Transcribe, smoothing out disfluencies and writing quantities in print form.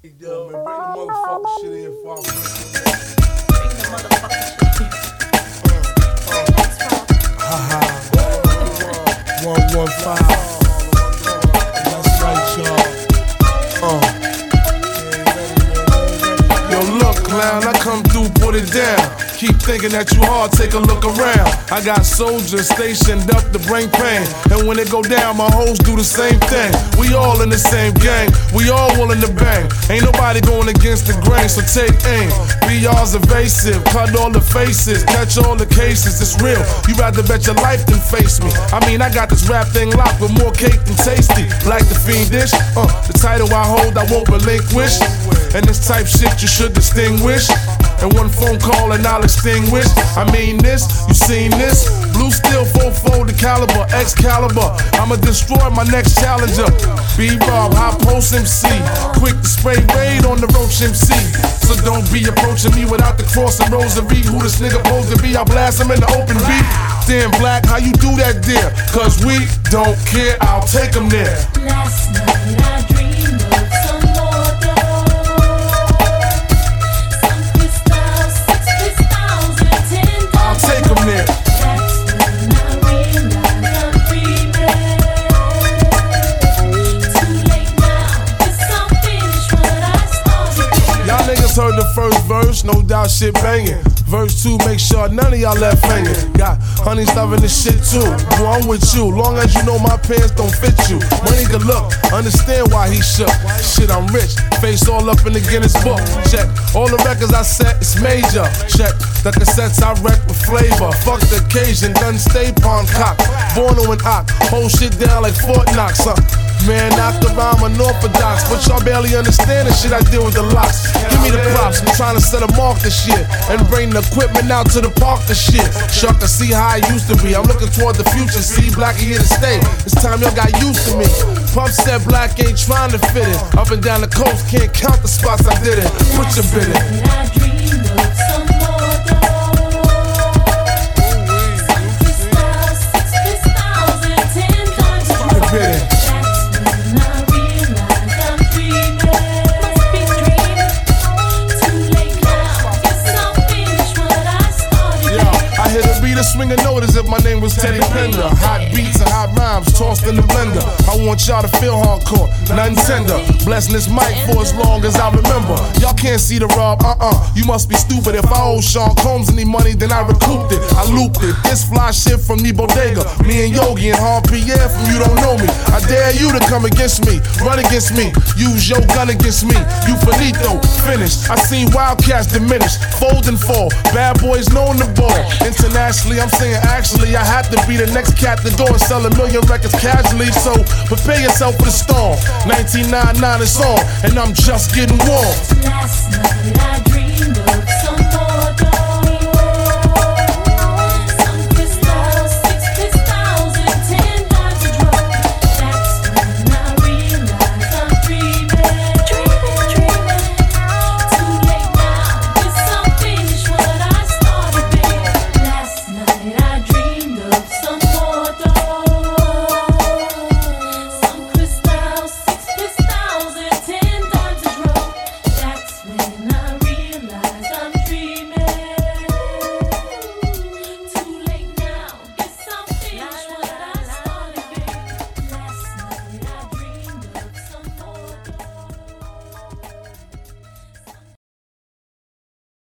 Yo, man, bring the motherfucking shit in for our Bring the motherfucking shit in. Haha. 115. That's right, y'all. Yo, look, clown, I come through, put it down. Keep thinking that you hard, take a look around. I got soldiers stationed up to bring pain. And when it go down, my hoes do the same thing. We all in the same gang, we all willing to bang. Ain't nobody going against the grain, so take aim. BR's evasive, cut all the faces, catch all the cases, it's real. You rather bet your life than face me. I mean, I got this rap thing locked with more cake than tasty. Like the fiendish, the title I hold I won't relinquish. And this type shit you should distinguish. And one phone call and I'll extinguish. I mean this, you seen this? Blue steel, 4-4, the caliber, Excalibur. I'ma destroy my next challenger. B-Rob, high post MC. Quick to spray raid on the Roach MC. So don't be approaching me without the cross and rosary. Who this nigga supposed to be? I blast him in the open beat. Damn Black, how you do that dear? Cause we don't care, I'll take him there. Last night I dreamed of some more dough. Some crystals, 6 crystals and 10 I'll take him there. That's when I realized I'm dreaming. Too late now, 'cause I'm finished what I started. Y'all niggas heard the first verse, no doubt shit banging. Verse 2, make sure none of y'all left hanging. Got honeys loving this shit too. Boy, I'm with you, long as you know my pants don't fit you. Money good look, understand why he shook. Shit, I'm rich, face all up in the Guinness book. Check, all the records I set, it's major. Check, the cassettes I wreck with flavor. Fuck the occasion, done stay pawn cock. Borno and Ock, hold shit down like Fort Knox, huh? Man, knocked around unorthodox, but y'all barely understand the shit I deal with the locks. Give me the props, I'm trying to set a mark this year and bring the equipment out to the park this shit. Y'all can see how I used to be. I'm looking toward the future, see Black here to stay. It's time y'all got used to me. Pump said Black ain't trying to fit it. Up and down the coast, can't count the spots I did it. Put your bid in. I dreamed of some more dough. Some crystals, 6 crystals and 10 times Put your bid in. Swing a note as if my name was Teddy Pender. Hot beats and hot rhymes tossed in the blender. I want y'all to feel hardcore, nothing tender. Blessing this mic for as long as I remember. Y'all can't see the rob, you must be stupid. If I owe Sean Combs any money, then I recouped it. I looped it. This fly shit from the bodega. Me and Yogi and Hard Pierre from You Don't Know Me. I dare you to come against me, run against me. Use your gun against me. You finito, finished. I seen Wildcats diminish, fold and fall. Bad boys knowing the ball. Internationally, I'm saying actually I have to be the next cat to go and sell 1 million records casually. So prepare yourself for the storm. 1999 is on, and I'm just getting warm. Last night I dreamed